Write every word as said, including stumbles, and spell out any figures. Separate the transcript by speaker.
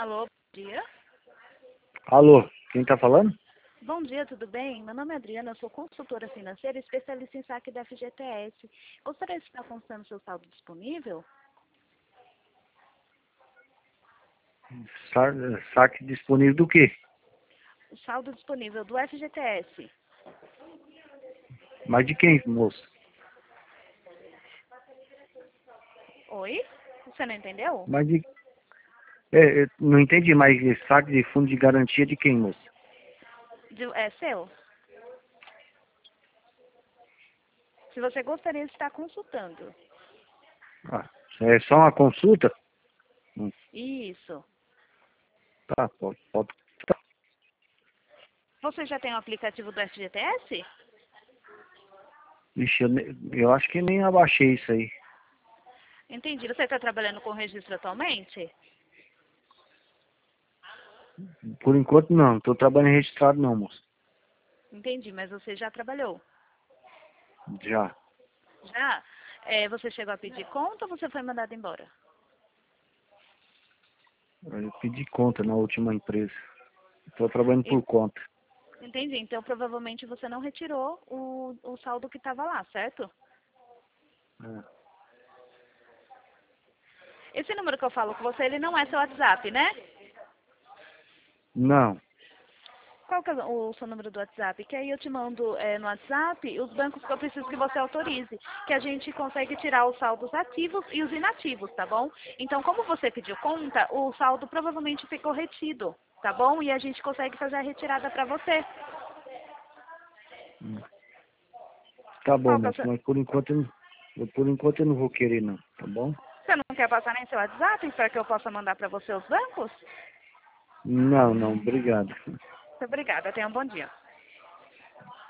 Speaker 1: Alô, bom dia.
Speaker 2: Alô, quem tá falando?
Speaker 1: Bom dia, tudo bem? Meu nome é Adriana, eu sou consultora financeira e especialista em saque da F G T S. Gostaria de estar consultando seu saldo disponível?
Speaker 2: Sa- Saque disponível do quê?
Speaker 1: O saldo disponível do F G T S.
Speaker 2: Mas de quem, moço?
Speaker 1: Oi? Você não entendeu?
Speaker 2: Mas de... É, eu não entendi, mas saque de fundo de garantia de quem, moço?
Speaker 1: De- é seu? Se você gostaria de estar consultando.
Speaker 2: Ah, é só uma consulta? Hum,
Speaker 1: Isso.
Speaker 2: Tá, pode, pode. Tá.
Speaker 1: Você já tem o aplicativo do F G T S?
Speaker 2: Ixi, eu, ne- eu acho que nem abaixei isso aí.
Speaker 1: Entendi. Você está trabalhando com registro atualmente?
Speaker 2: Por enquanto não, tô trabalhando registrado não, moço.
Speaker 1: Entendi, mas você já trabalhou.
Speaker 2: Já.
Speaker 1: Já? É, você chegou a pedir conta ou você foi mandado embora?
Speaker 2: Eu pedi conta na última empresa. Tô trabalhando por conta.
Speaker 1: Entendi. Então, provavelmente você não retirou o, o saldo que estava lá, certo?
Speaker 2: É.
Speaker 1: Esse número que eu falo com você, ele não é seu WhatsApp, né?
Speaker 2: Não.
Speaker 1: Qual que é o seu número do WhatsApp? Que aí eu te mando é, no WhatsApp os bancos que eu preciso que você autorize. Que a gente consegue tirar os saldos ativos e os inativos, tá bom? Então, como você pediu conta, o saldo provavelmente ficou retido, tá bom? E a gente consegue fazer a retirada para você.
Speaker 2: Hum. Tá bom,
Speaker 1: Qual que é o
Speaker 2: moço,
Speaker 1: seu...
Speaker 2: mas por enquanto eu, não- eu, por enquanto eu não vou querer não, tá bom?
Speaker 1: Você não quer passar nem seu WhatsApp para que eu possa mandar para você os bancos?
Speaker 2: Não, não, obrigado.
Speaker 1: Muito obrigada. Tenha um bom dia.